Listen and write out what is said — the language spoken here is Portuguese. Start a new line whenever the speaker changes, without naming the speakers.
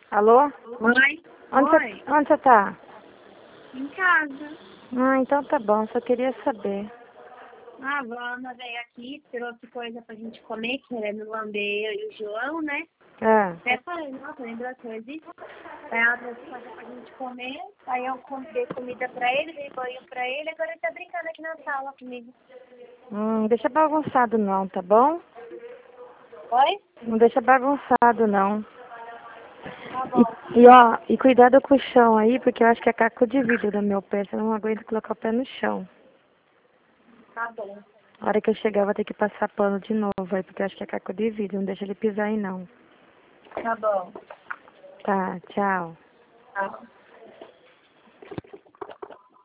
Alô?
Mãe?
Onde você tá?
Em casa.
Ah, então tá bom, só queria saber.
A Vana veio aqui, trouxe coisa pra gente comer, querendo lamber eu e o João, né?
Ah,
Até falei, nossa, lembrou que eu existo? Aí ela trouxe coisa pra gente comer, aí eu dei comida pra ele, dei banho pra ele, agora ele tá brincando aqui na sala comigo.
não deixa bagunçado não, tá bom?
Oi?
Não deixa bagunçado não.
Tá bom.
E cuidado com o chão aí, porque eu acho que é caco de vidro do meu pé, você não aguenta colocar o pé no chão.
Tá bom.
A hora que eu chegar eu vou ter que passar pano de novo aí, porque eu acho que é caco de vidro, não deixa ele pisar aí não.
Tá bom.
Tá, tchau.
Tá.